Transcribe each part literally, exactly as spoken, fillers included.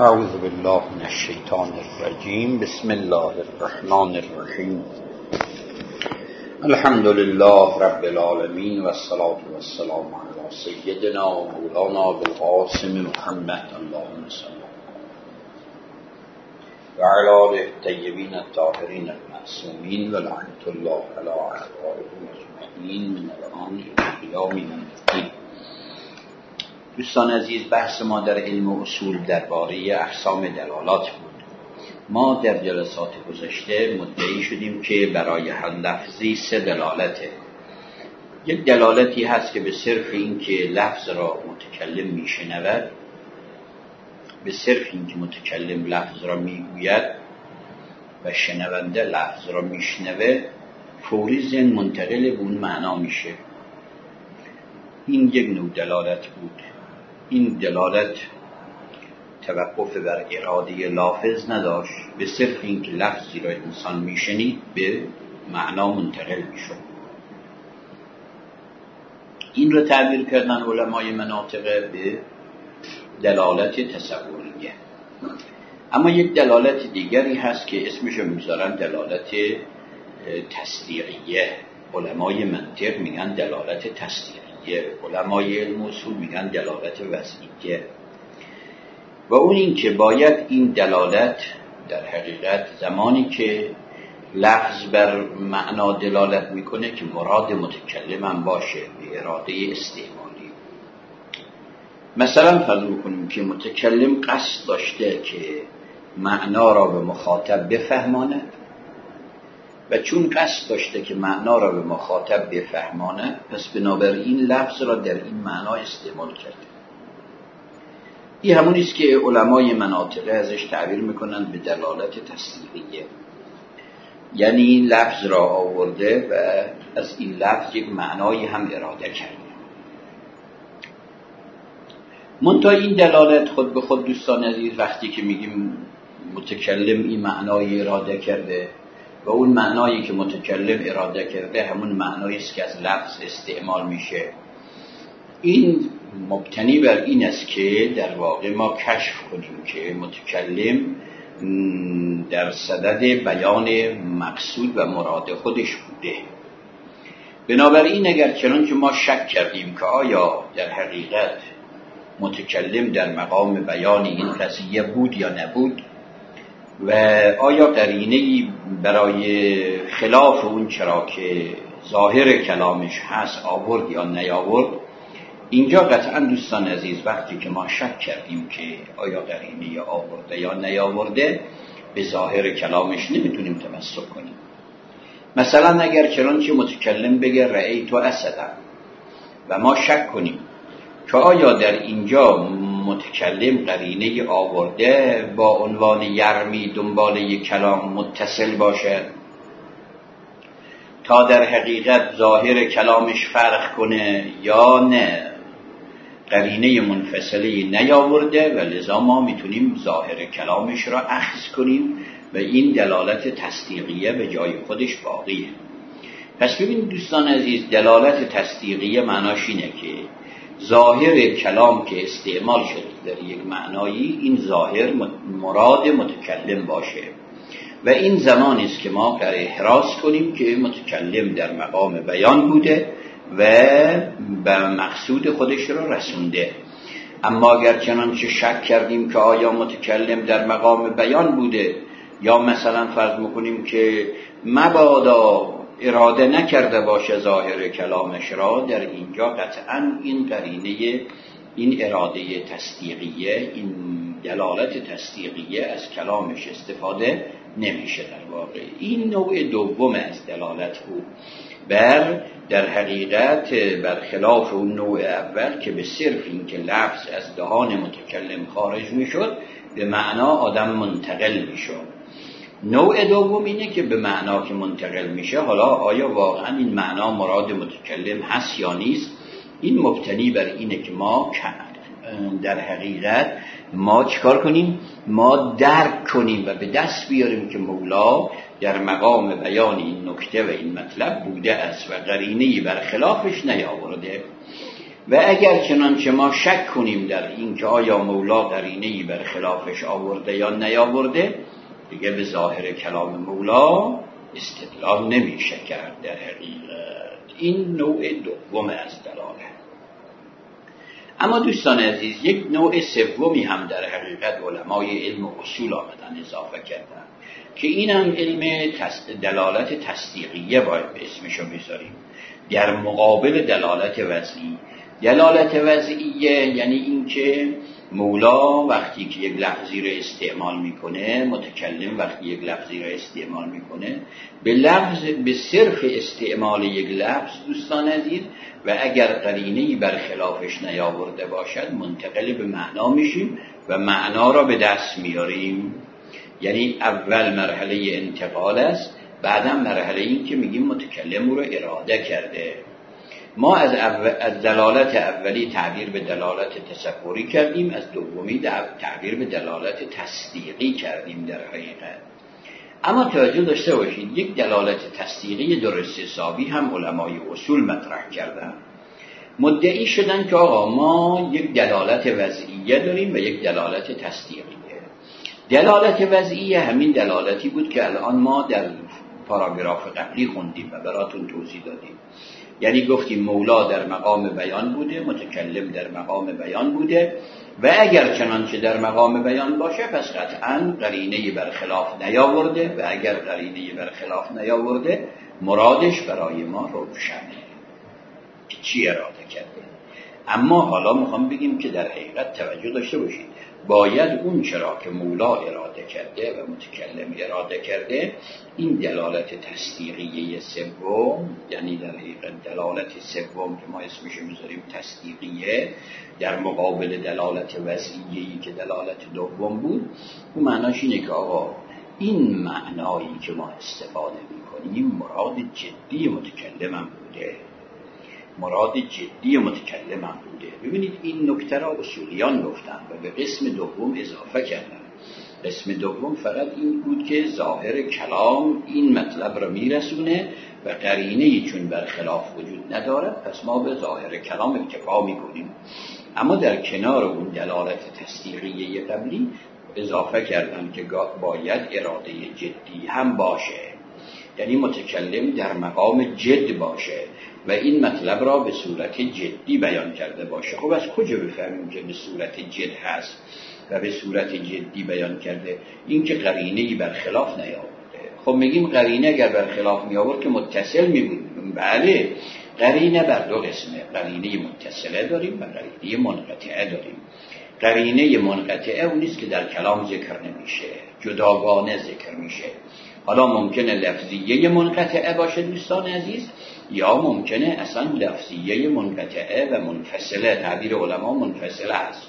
اعوذ بالله من الشیطان الرجیم. بسم الله الرحمن الرحیم. الحمد لله رب العالمین و الصلاة و السلام علی سیدنا و مولانا ابوالقاسم محمد اللهم صل و علی آله الطیبین الطاهرین المعصومین و لعنة الله علی اعدائهم اجمعین من الآن الی قیام یوم الدین. دوستان عزیز، بحث ما در علم و اصول درباره اقسام دلالات بود. ما در جلسات گذشته مدعی شدیم که برای هر لفظی سه دلالته. یک دلالتی هست که به صرف این که لفظ را متکلم میشنود، به صرف این که متکلم لفظ را میگوید و شنونده لفظ را میشنوه، فوری ذهن منتقل به اون معنا میشه. این یک نوع دلالت بود. این دلالت توقف بر اراده لافظ نداشت، به صرف این که لفظی را انسان میشنید به معنا منتقل میشد. این را تعبیر کردن علمای مناطق به دلالت تصوریه. اما یک دلالت دیگری هست که اسمش رو میذارن دلالت تصدیقیه. علمای منطق میگن دلالت تصدیقیه، علمای علم اصول میگن دلالت وضعیه. و اون این که باید این دلالت در حقیقت زمانی که لفظ بر معنا دلالت میکنه که مراد متکلم هم باشه، به اراده استعمالی. مثلا فرض میکنیم که متکلم قصد داشته که معنا را به مخاطب بفهماند و چون قصد داشته که معنا را به مخاطب بفهماند، پس بنابراین لفظ را در این معنا استعمال کرده. این همون است که علمای مناطقه ازش تعبیر میکنند به دلالت تصدیقیه. یعنی این لفظ را آورده و از این لفظ یک معنایی هم اراده کرده. منتها این دلالت خود به خود دوستان عزیز، وقتی که میگیم متکلم این معنایی اراده کرده و اون معنایی که متکلم اراده کرده همون معنایی است که از لفظ استعمال میشه، این مبتنی بر این است که در واقع ما کشف کنیم که متکلم در صدد بیان مقصود و مراد خودش بوده. بنابراین اگر چنانچه ما شک کردیم که آیا در حقیقت متکلم در مقام بیان این قضیه بود یا نبود و آیا قرینه‌ای برای خلاف اون چرا که ظاهر کلامش هست آورد یا نیاورد، اینجا قطعا دوستان عزیز وقتی که ما شک کردیم که آیا قرینه آورده یا نیاورده، به ظاهر کلامش نمیتونیم تمسک کنیم. مثلا اگر چنانچه متکلم بگه رأیت اسدا و ما شک کنیم که آیا در اینجا متکلم قرینه آورده با عنوان یرمی دنبال یک کلام متصل باشد تا در حقیقت ظاهر کلامش فرق کنه، یا نه قرینه منفصلی نیاورده و لذا ما میتونیم ظاهر کلامش را اخذ کنیم و این دلالت تصدیقیه به جای خودش باقیه. پس ببینید دوستان عزیز، دلالت تصدیقیه معناش اینه که ظاهر کلام که استعمال شده در یک معنایی، این ظاهر مراد متکلم باشه و این زمانی است که ما قرار احراز کنیم که متکلم در مقام بیان بوده و به مقصود خودش را رسونده. اما اگر چنانچه شک کردیم که آیا متکلم در مقام بیان بوده یا مثلا فرض میکنیم که مبادا اراده نکرده باشه ظاهر کلامش را، در اینجا قطعا این قرینه، این اراده تصدیقیه، این دلالت تصدیقیه از کلامش استفاده نمیشه. در واقع این نوع دوم از دلالت بود، بر در حقیقت برخلاف اون نوع اول که به صرف این که لفظ از دهان متکلم خارج میشد به معنا آدم منتقل میشد. نوع دوم اینه که به معنا که منتقل میشه، حالا آیا واقعا این معنا مراد متکلم هست یا نیست، این مبتنی بر اینه که ما در حقیقت ما چیکار کنیم؟ ما درک کنیم و به دست بیاریم که مولا در مقام بیان این نکته و این مطلب بوده است و قرینه‌ای برخلافش نیاورده. و اگر چنانچه ما شک کنیم در این که آیا مولا قرینه‌ای بر خلافش آورده یا نیاورده، دیگه به ظاهر کلام مولا استدلال نمیشه کرد. در حقیقت این نوع دوم از دلاله. اما دوستان عزیز، یک نوع سومی هم در حقیقت علمای علم و اصول آمدن اضافه کردن که اینم علم دلالت تصدیقیه باید به اسمشو بذاریم، در مقابل دلالت وضعی. دلالت وضعیه یعنی اینکه مولا وقتی که یک لفظی رو استعمال میکنه، متکلم وقتی یک لفظی رو استعمال میکنه، به لفظ به صرف استعمال یک لفظ دوستان عزیز و اگر قرینه‌ای بر خلافش نیاورده باشد منتقل به معنا میشیم و معنا را به دست میاریم. یعنی اول مرحله انتقال است، بعدم مرحله این که میگیم متکلم او رو اراده کرده. ما از, از دلالت اولی تعبیر به دلالت تصوری کردیم، از دومی تعبیر به دلالت تصدیقی کردیم در حقیقت. اما توجه داشته باشید یک دلالت تصدیقی درست حسابی هم علمای اصول مطرح کردن. مدعی شدن که آقا ما یک دلالت وضعیه داریم و یک دلالت تصدیقیه. دلالت وضعیه همین دلالتی بود که الان ما در پاراگراف قبلی خوندیم و براتون توضیح دادیم. یعنی گفتیم مولا در مقام بیان بوده، متکلم در مقام بیان بوده و اگر چنانچه در مقام بیان باشه پس قطعاً قرینه‌ای برخلاف نیاورده و اگر قرینه‌ای برخلاف نیاورده مرادش برای ما روشنه که چی اراده کرده. اما حالا میخوام بگیم که در حقیقت توجه داشته باشید، باید اون چرا که مولا اراده کرده و متکلم اراده کرده، این دلالت تصدیقیه سوم، یعنی در حقیقت دلالت سوم که ما اسمش میذاریم تصدیقیه در مقابل دلالت وضعیه‌ای که دلالت دوم بود، اون معناش اینه که آقا این معنایی که ما استفاده میکنیم مراد جدی متکلمم بوده، مراد جدی متکلمم بوده. ببینید این نکته را اصولیان گفتن و به قسم دوم اضافه کردن. قسم دوم فقط این بود که ظاهر کلام این مطلب را میرسونه و قرینه‌ای چون برخلاف وجود ندارد پس ما به ظاهر کلام اکتفا میکنیم. اما در کنار اون دلالت تصدیقیه قبلی اضافه کردن که باید اراده جدی هم باشه، یعنی متکلم در مقام جد باشه و این مطلب را به صورت جدی بیان کرده باشه. خب از کجا بفهمیم که به صورت جد هست و به صورت جدی بیان کرده؟ این که قرینه‌ای برخلاف نیاورده. خب میگیم قرینه اگر برخلاف می آورد که متصل می بود. بله، قرینه بر دو قسمه، قرینه متصله داریم و قرینه منقطعه داریم. قرینه منقطعه اون نیست که در کلام ذکر نمیشه، جداگانه ذکر میشه. حالا ممکنه لفظیه منقطعه باشه دوستان عزیز، یا ممکنه اصلا لفظیه منقطعه و منفصله، تعبیر علما منفصله است.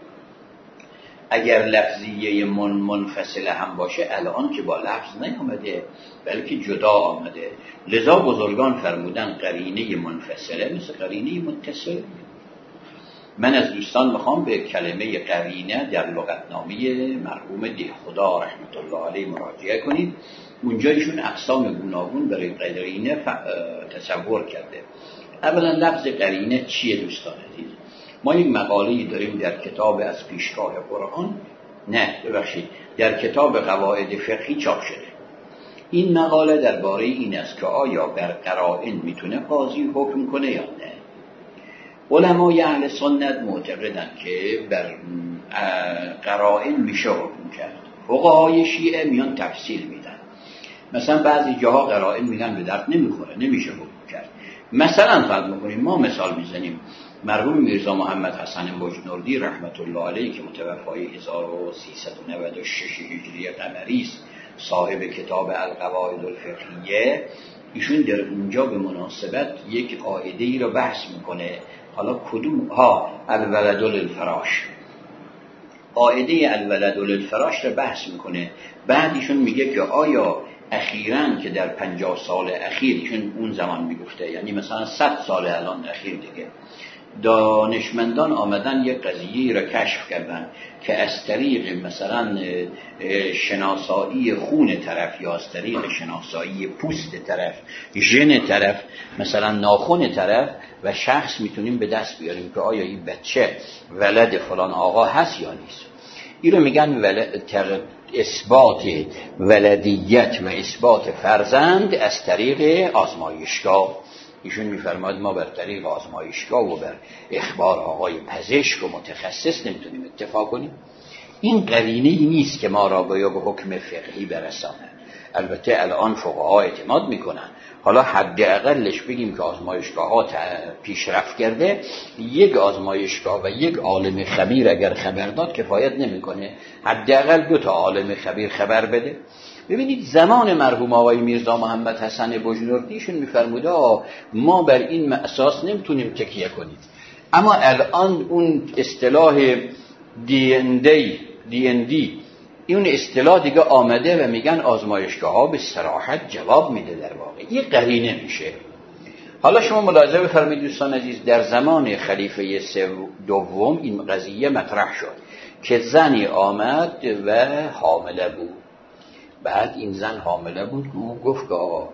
اگر لفظیه من منفصله هم باشه الان که با لفظ نیامده بلکه جدا آمده، لذا بزرگان فرمودن قرینه منفصله مثل قرینه متصله. من از دوستان میخوام به کلمه قرینه در لغتنامه مرحوم دهخدا رحمت الله علیه مراجعه کنید. اونجا ایشون اقسام گوناگون برای قرینه تصور کرده. اولا لفظ قرینه چیه دوستان عزیز؟ ما یک مقاله‌ای داریم در کتاب از پیشگاه قرآن، نه ببخشید در کتاب قواعد فقهی چاپ شده. این مقاله درباره این است که آیا بر قرائن میتونه قاضی حکم کنه یا نه. علمای اهل سنت معتقدن که بر قرائن میشه حکم کرد. فقهای شیعه میان تفصیل میدن، مثلا بعضی جاها قرائن میگن به درد نمیخوره نمیشه حکم کرد. مثلا فرض میکنیم، ما مثال میزنیم، مرحوم میرزا محمد حسن بجنوردی رحمت الله علیه که متوفای هزار و سیصد و نود و شش هجری قمری است، صاحب کتاب القواعد الفقهیه، ایشون در اونجا به مناسبت یک قاعده ای رو بحث میکنه. حالا کدوم ها الولد للفراش، قاعده الولد للفراش رو بحث میکنه. بعد ایشون میگه که آیا اخیراً که در پنجاه سال اخیر، ایشون اون زمان میگفته یعنی مثلا صد سال الان اخیر دیگه، دانشمندان آمدن یک قضیه را کشف کردن که از طریق مثلا شناسایی خون طرف یا از طریق شناسایی پوست طرف، ژن طرف، مثلا ناخن طرف و شخص میتونیم به دست بیاریم که آیا این بچه ولد فلان آقا هست یا نیست. این رو میگن ولد اثبات ولدیت و اثبات فرزند از طریق آزمایشگاه. ایشون میفرماید ما بر طریق آزمایشگاه و بر اخبار آقای پزشک و متخصص نمیتونیم اتفاق کنیم. این قرینه‌ای نیست که ما را باید به حکم فقهی برسانه. البته الان فقها اعتماد میکنن. حالا حداقلش بگیم که آزمایشگاه ها پیشرفت کرده، یک آزمایشگاه و یک عالم خبیر اگر خبر داد کفایت نمیکنه، حداقل دو تا عالم خبیر خبر بده. ببینید زمان مرحوم آقای میرزا محمد حسن بجنوردیشون میفرموده ما بر این اساس نمیتونیم تکیه کنیم، اما الان اون اصطلاح دی ان دی دی ان دی این اصطلاح دیگه آمده و میگن آزمایشگاه ها به صراحت جواب میده. در واقع یه قرینه میشه. حالا شما ملاحظه بفرمایید دوستان عزیز، در زمان خلیفه دوم این قضیه مطرح شد که زنی آمد و حامله بود. بعد این زن حامله بود که او گفت که آقا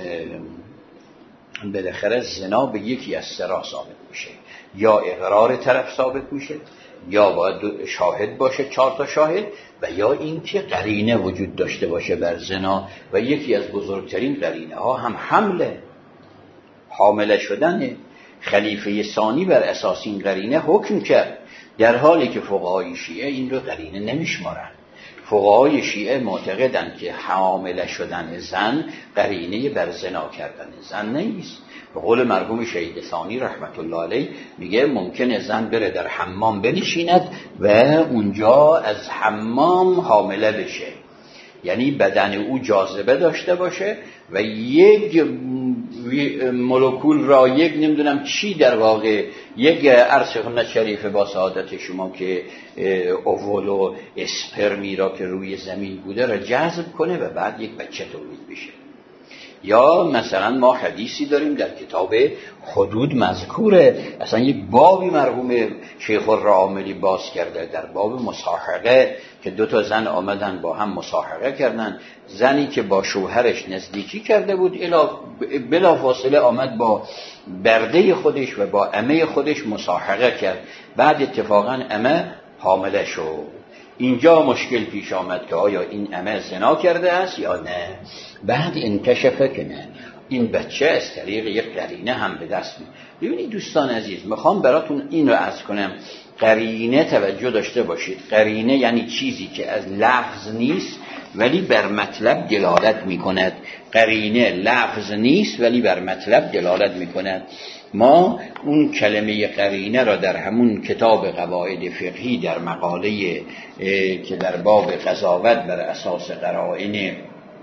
بالاخره زنا به یکی از سه راه ثابت میشه، یا اقرار طرف ثابت میشه، یا باید شاهد باشه، چهار تا شاهد، و یا اینکه قرینه وجود داشته باشه بر زنا. و یکی از بزرگترین قرینه ها هم حمله، حامله شدن. خلیفه ثانی بر اساس این قرینه حکم کرد، در حالی که فقهای شیعه این رو قرینه نمیشمارن. فقهای شیعه معتقدند که حامله شدن زن قرینه بر زنا کردن زن نیست. به قول مرحوم شهید ثانی رحمت الله علیه میگه ممکنه زن بره در حمام بنشیند و اونجا از حمام حامله بشه، یعنی بدن او جاذبه داشته باشه و یک مولکول را یک نمیدونم چی در واقع یک عرض خدمت شریف با سعادت شما که اوول و اسپرمی را که روی زمین بوده را جذب کنه و بعد یک بچه تولید بشه. یا مثلا ما حدیثی داریم در کتاب حدود مذکوره، اصلا یک بابی مرحوم شیخ الرعاملی باز کرده در باب مصاحقه که دو تا زن آمدن با هم مصاحقه کردن. زنی که با شوهرش نزدیکی کرده بود بلا فاصله آمد با برده خودش و با عمه خودش مصاحقه کرد. بعد اتفاقا عمه حامله شد. اینجا مشکل پیش آمد که آیا این عمه زنا کرده است یا نه. بعد انکشفه که نه، این بچه از طریق یک قرینه هم به دست می. ببینید دوستان عزیز، میخوام براتون این رو عرض کنم، قرینه توجه داشته باشید. قرینه یعنی چیزی که از لفظ نیست ولی بر مطلب دلالت میکند. قرینه لفظ نیست ولی بر مطلب دلالت میکند. ما اون کلمه قرینه را در همون کتاب قواعد فقهی در مقاله که در باب قضاوت بر اساس قرائن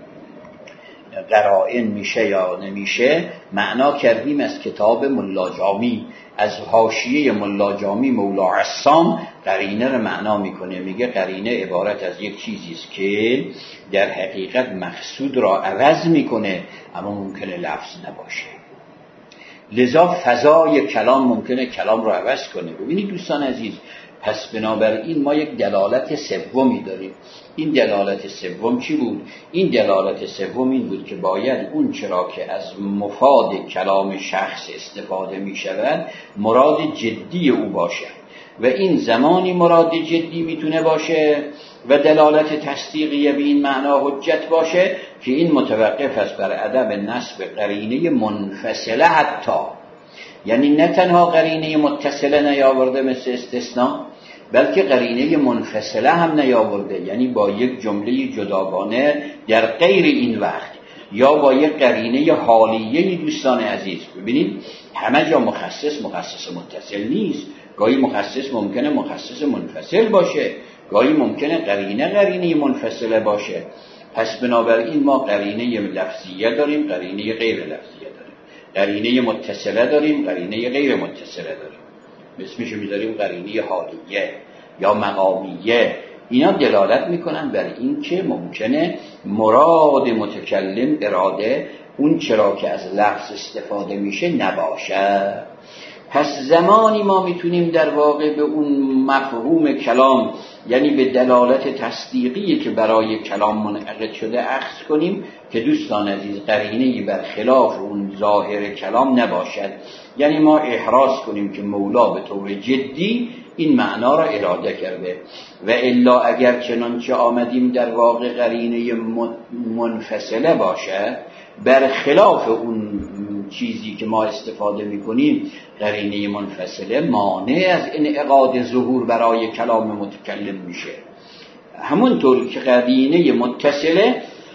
قرائن میشه یا نمیشه معنا کردیم از کتاب ملا جامی، از حاشیه ملا جامی مولا عصام. قرینه را معنا میکنه، میگه قرینه عبارت از یک چیزی است که در حقیقت مقصود را عوض میکنه اما ممکنه لفظ نباشه. لذا فضای کلام ممکنه کلام را عوض کنه. ببینید دوستان عزیز، پس بنابراین ما یک دلالت سومی داریم. این دلالت سوم چی بود؟ این دلالت سوم این بود که باید اون چرا که از مفاد کلام شخص استفاده می شود مراد جدی او باشه، و این زمانی مراد جدی میتونه باشه و دلالت تصدیقیه به این معنا حجت باشه که این متوقف است بر عدم نسب قرینه منفصله، حتی یعنی نه تنها قرینه متصله نیاورده مثل استثناء، بلکه قرینه منفصله هم نیاورده، یعنی با یک جمله جداگانه در غیر این وقت یا با یک قرینه حالیه. دوستان عزیز ببینید همه جا مخصص مخصص متصل نیست، گاهی مخصص ممکنه مخصص منفصل باشه، گاهی ممکنه قرینه قرینه منفصله باشه. پس بنابراین ما قرینه لفظیه داریم، قرینه غیر لفظیه داریم، قرینه متصله داریم، قرینه غیر متصله داریم. اسمشو میذاریم قرینه حالیه یا مقامیه. اینا دلالت میکنن بر این که ممکنه مراد متکلم اراده اون چرا که از لفظ استفاده میشه نباشه. پس زمانی ما میتونیم در واقع به اون مفهوم کلام، یعنی به دلالت تصدیقی که برای کلام منعقد شده اخذ کنیم که دوستان عزیز قرینه‌ای بر خلاف اون ظاهر کلام نباشد. یعنی ما احراز کنیم که مولا به طور جدی این معنا را اراده کرده و الا اگر چنانچه آمدیم در واقع قرینه منفصله باشد بر خلاف اون چیزی که ما استفاده میکنیم، قرینه منفصله مانع از انعقاد ظهور برای کلام متکلم میشه. همونطور که قرینه متصله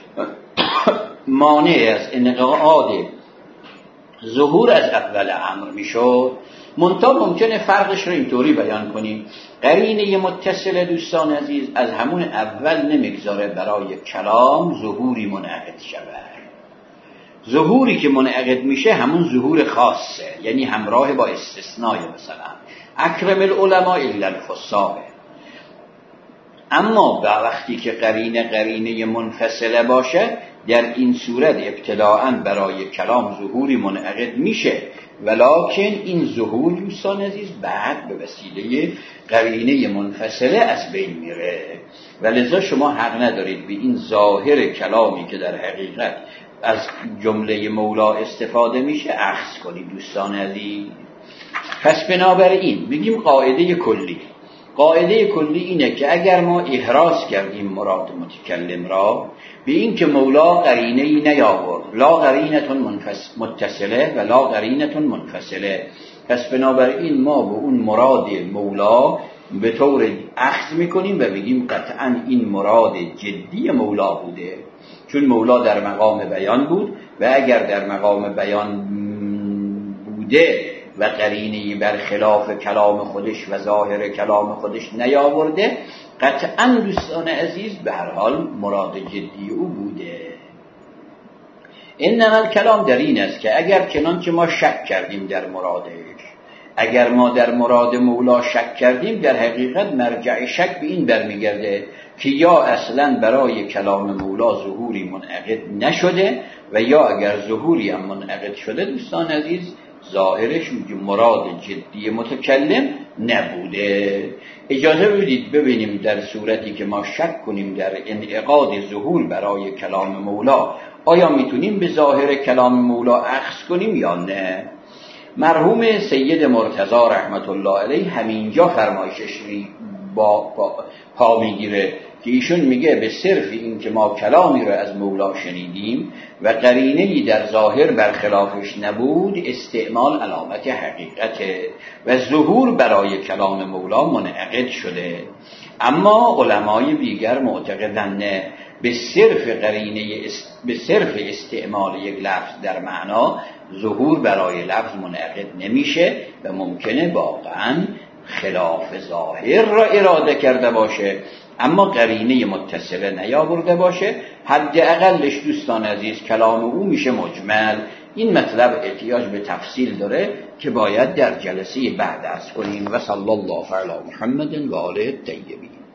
مانع از انعقاد ظهور از اول امر میشد. منتها ممکنه فرقش رو اینطوری بیان کنیم: قرینه متصله دوستان عزیز از همون اول نمیگذاره برای کلام ظهوری منعقد شود. ظهوری که منعقد میشه همون ظهور خاصه، یعنی همراه با استثنای مثلا اکرم العلماء الا الفصاح. اما به وقتی که قرینه قرینه منفصله باشه، در این صورت ابتداءً برای کلام ظهوری منعقد میشه، ولکن این ظهور دوستان عزیز بعد به وسیله قرینه منفصله از بین میره و لذا شما حق ندارید به این ظاهر کلامی که در حقیقت از جمله مولا استفاده میشه اخذ کنید دوستان عزیز. پس بنابراین میگیم قاعده کلی قاعده کلی اینه که اگر ما احراز کردیم مراد متکلم را به این که مولا قرینه‌ای نیاورد، لا قرینتون متصله و لا قرینتون منفصله، پس بنابراین ما به اون مراد مولا به طور اخذ میکنیم و بگیم قطعا این مراد جدی مولا بوده، چون مولا در مقام بیان بود و اگر در مقام بیان بوده و قرینه‌ای بر خلاف کلام خودش و ظاهر کلام خودش نیاورده، قطعا دوستان عزیز به هر حال مراد جدی او بوده. انما الکلام در این است که اگر چنانچه ما شک کردیم در مرادش، اگر ما در مراد مولا شک کردیم، در حقیقت مرجع شک به این برمیگرده که یا اصلا برای کلام مولا ظهوری منعقد نشده و یا اگر ظهوری هم منعقد شده دوستان عزیز ظاهرش مراد جدی متکلم نبوده. اجازه بدید ببینیم در صورتی که ما شک کنیم در انعقاد ظهور برای کلام مولا آیا میتونیم به ظاهر کلام مولا اخذ کنیم یا نه. مرحوم سید مرتضی رحمت الله علیه همینجا فرمایشش با پا میگیره که ایشون میگه به صرف این که ما کلامی رو از مولا شنیدیم و قرینه‌ای در ظاهر برخلافش نبود، استعمال علامت حقیقته و ظهور برای کلام مولا منعقد شده. اما علمای دیگر معتقدند نه، به صرف قرینه است... به صرف استعمال یک لفظ در معنا ظهور برای لفظ منعقد نمیشه و ممکنه واقعاً خلاف ظاهر را اراده کرده باشه اما قرینه متصله نیاورده باشه. حداقلش دوستان عزیز کلام او میشه مجمل. این مطلب احتیاج به تفصیل داره که باید در جلسه بعد عرض کنیم. و صلی الله علی محمد و آله الطیبین.